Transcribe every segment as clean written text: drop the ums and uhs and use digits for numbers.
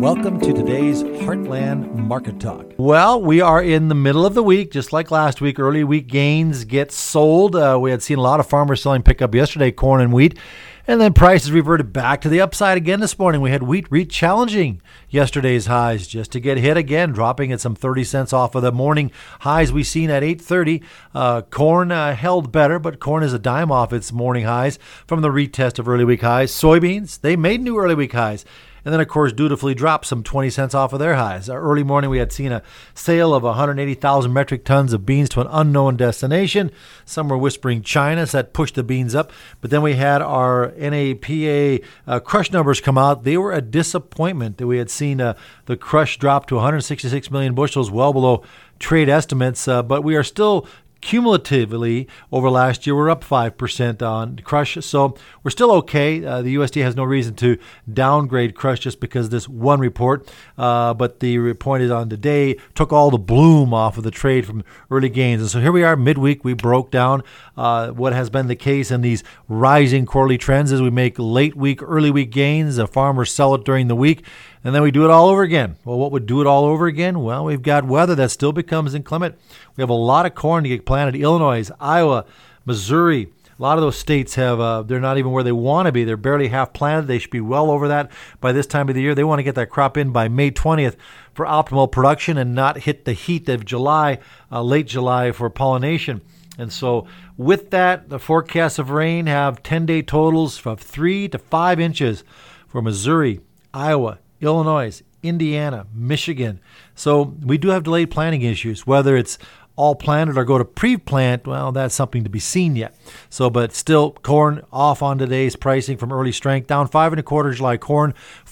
Welcome to today's Heartland Market Talk. Well, we are in the middle of the week, just like last week. Early week gains get sold. We had seen a lot of farmers selling pickup yesterday, corn and wheat. And then prices reverted back to the upside again this morning. We had wheat re-challenging yesterday's highs just to get hit again, dropping at some 30 cents off of the morning highs we seen at 8:30. Corn held better, but corn is a dime off its morning highs from the retest of early week highs. Soybeans, they made new early week highs. And then, of course, dutifully dropped some 20 cents off of their highs. Early morning, we had seen a sale of 180,000 metric tons of beans to an unknown destination. Some were whispering China, so that pushed the beans up. But then we had our NAPA crush numbers come out. They were a disappointment. We had seen the crush drop to 166 million bushels, well below trade estimates. But we are still cumulatively over last year, we're up 5% on crush, so we're still okay. The USDA has no reason to downgrade crush just because of this one report, but the report is on today took all the bloom off of the trade from early gains. And so here we are midweek. We broke down what has been the case in these rising quarterly trends as we make late week, early week gains. The farmers sell it during the week, and then we do it all over again. Well, what would do it all over again? Well, we've got weather that still becomes inclement. We have a lot of corn to get planted. Illinois, Iowa, Missouri, a lot of those states have, they're not even where they want to be. They're barely half planted. They should be well over that by this time of the year. They want to get that crop in by May 20th for optimal production and not hit the heat of July, late July for pollination. And so with that, the forecasts of rain have 10-day totals of 3 to 5 inches for Missouri, Iowa, Illinois, Indiana, Michigan. So we do have delayed planting issues, whether it's all planted or go to pre-plant. Well, that's something to be seen yet. So, but still, corn off on today's pricing from early strength, down 5 1/4 July corn,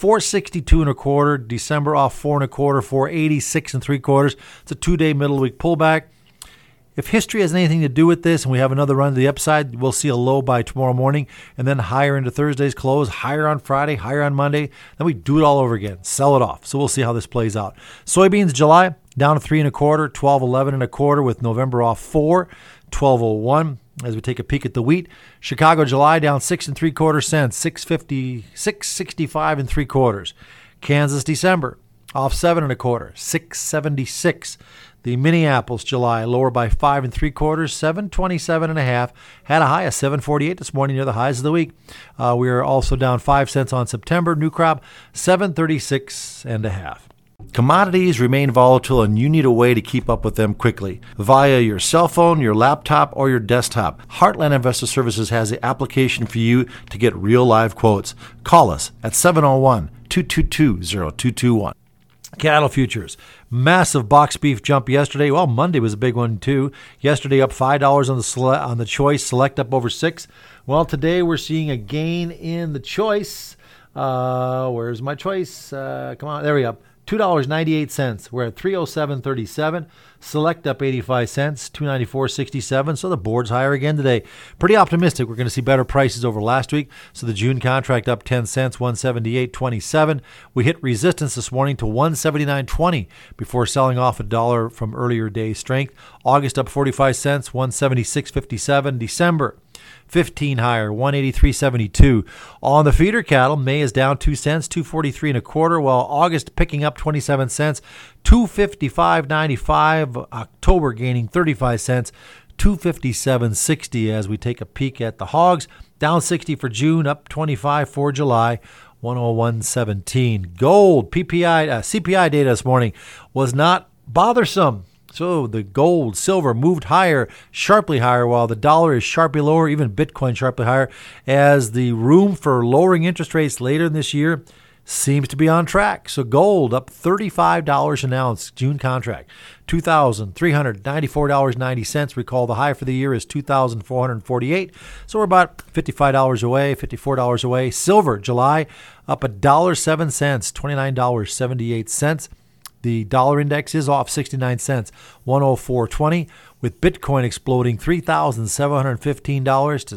462 1/4. December off 4 1/4, 486 3/4. It's a 2-day middle week pullback. If history has anything to do with this and we have another run to the upside, we'll see a low by tomorrow morning and then higher into Thursday's close, higher on Friday, higher on Monday. Then we do it all over again, sell it off. So we'll see how this plays out. Soybeans, July, down to 3 1/4, 12.11 1/4 with November off 4, 12.01. As we take a peek at the wheat, Chicago, July, down 6 3/4 cents, 665 3/4. Kansas, December, off 7 1/4, 676. The Minneapolis, July, lower by 5 3/4, 727 1/2. Had a high of 748 this morning near the highs of the week. We are also down 5 cents on September. New crop, 736 1/2. Commodities remain volatile, and you need a way to keep up with them quickly via your cell phone, your laptop, or your desktop. Heartland Investor Services has the application for you to get real live quotes. Call us at 701-222-0221. Cattle futures, massive box beef jump yesterday. Well, Monday was a big one too. Yesterday up $5 on the choice, select up over 6. Well, today we're seeing a gain in the choice. Where's my choice? Come on, there we go. $2.98. We're at 307.37. Select up 85 cents, 294.67. So the board's higher again today. Pretty optimistic. We're going to see better prices over last week. So the June contract up 10 cents, 178.27. We hit resistance this morning to 179.20 before selling off $1 from earlier day strength. August up 45 cents, 176.57. December 15 higher, 183.72. On the feeder cattle, May is down 2 cents, 243 1/4, while August picking up 27 cents, 255.95. October gaining 35 cents, 257.60 as we take a peek at the hogs. Down 60 for June, up 25 for July, 101.17. Gold, CPI data this morning was not bothersome. So the gold, silver moved higher, sharply higher, while the dollar is sharply lower, even Bitcoin sharply higher, as the room for lowering interest rates later in this year seems to be on track. So gold up $35 an ounce, June contract, $2,394.90. Recall the high for the year is $2,448. So we're about $55 away, $54 away. Silver, July, up $1.07, $29.78. The dollar index is off 69 cents, 104.20, with Bitcoin exploding $3,715 to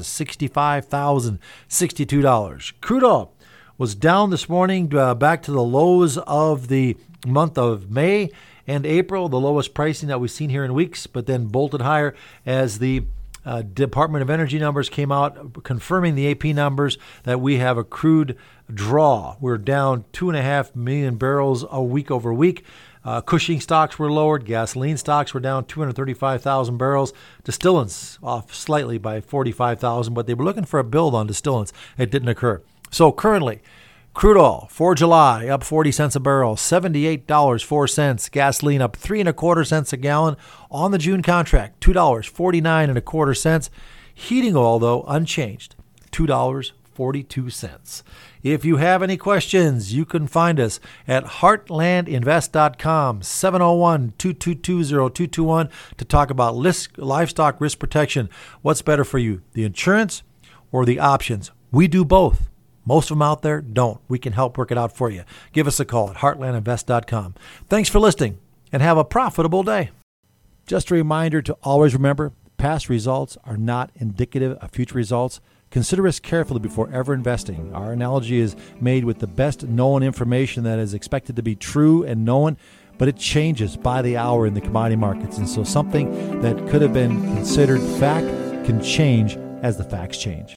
$65,062. Crude oil was down this morning, back to the lows of the month of May and April, the lowest pricing that we've seen here in weeks, but then bolted higher as the Department of Energy numbers came out confirming the AP numbers that we have a crude draw. We're down 2.5 million barrels a week over week. Cushing stocks were lowered. Gasoline stocks were down 235,000 barrels. Distillants off slightly by 45,000, but they were looking for a build on distillants. It didn't occur. So currently, crude oil for July up 40 cents a barrel, $78.04. Gasoline up 3.25 cents a gallon on the June contract, $2.4925. Heating oil, though, unchanged, $2.42. If you have any questions, you can find us at heartlandinvest.com, 701-222-0221 to talk about livestock risk protection. What's better for you, the insurance or the options? We do both. Most of them out there don't. We can help work it out for you. Give us a call at heartlandinvest.com. Thanks for listening and have a profitable day. Just a reminder to always remember, past results are not indicative of future results. Consider risk carefully before ever investing. Our analogy is made with the best known information that is expected to be true and known, but it changes by the hour in the commodity markets. And so something that could have been considered fact can change as the facts change.